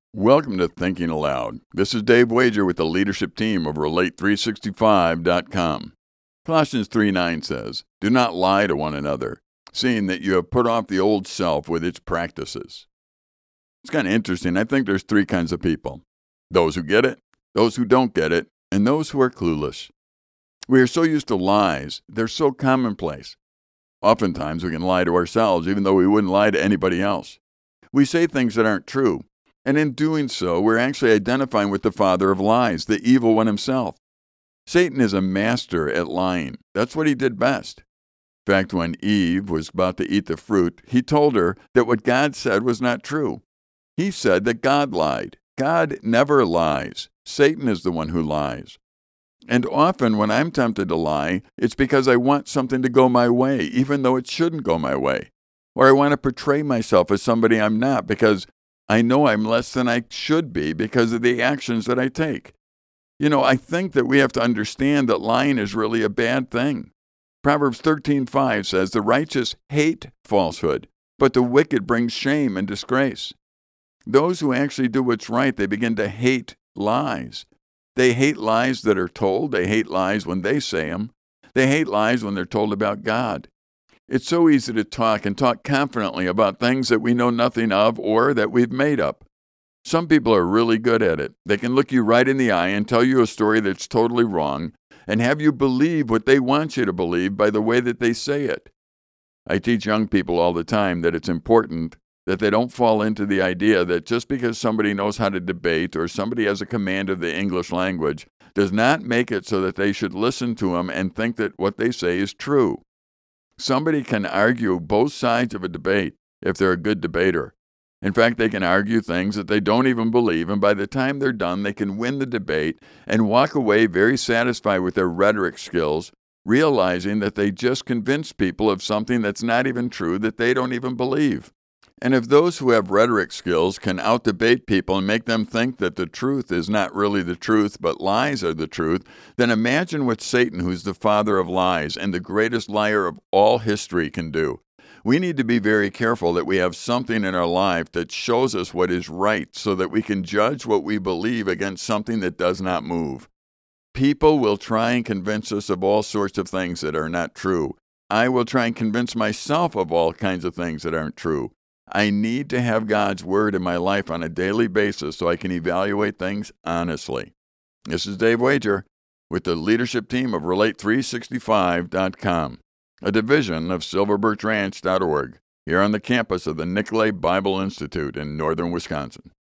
Welcome to Thinking Aloud. This is Dave Wager with the leadership team of Relate365.com. Colossians 3:9 says, "Do not lie to one another, seeing that you have put off the old self with its practices." It's kind of interesting. I think there's three kinds of people: those who get it, those who don't get it, and those who are clueless. We are so used to lies. They're so commonplace. Oftentimes we can lie to ourselves, even though we wouldn't lie to anybody else. We say things that aren't true. And in doing so, we're actually identifying with the father of lies, the evil one himself. Satan is a master at lying. That's what he did best. In fact, when Eve was about to eat the fruit, he told her that what God said was not true. He said that God lied. God never lies. Satan is the one who lies. And often when I'm tempted to lie, it's because I want something to go my way, even though it shouldn't go my way. Or I want to portray myself as somebody I'm not because I know I'm less than I should be because of the actions that I take. I think that we have to understand that lying is really a bad thing. Proverbs 13:5 says, "The righteous hate falsehood, but the wicked bring shame and disgrace." Those who actually do what's right, they begin to hate lies. They hate lies that are told. They hate lies when they say them. They hate lies when they're told about God. It's so easy to talk confidently about things that we know nothing of or that we've made up. Some people are really good at it. They can look you right in the eye and tell you a story that's totally wrong and have you believe what they want you to believe by the way that they say it. I teach young people all the time that it's important that they don't fall into the idea that just because somebody knows how to debate or somebody has a command of the English language does not make it so that they should listen to them and think that what they say is true. Somebody can argue both sides of a debate if they're a good debater. In fact, they can argue things that they don't even believe, and by the time they're done, they can win the debate and walk away very satisfied with their rhetoric skills, realizing that they just convinced people of something that's not even true, that they don't even believe. And if those who have rhetoric skills can out-debate people and make them think that the truth is not really the truth, but lies are the truth, then imagine what Satan, who's the father of lies and the greatest liar of all history, can do. We need to be very careful that we have something in our life that shows us what is right so that we can judge what we believe against something that does not move. People will try and convince us of all sorts of things that are not true. I will try and convince myself of all kinds of things that aren't true. I need to have God's word in my life on a daily basis so I can evaluate things honestly. This is Dave Wager with the leadership team of Relate365.com, a division of SilverBirchRanch.org, here on the campus of the Nicolet Bible Institute in northern Wisconsin.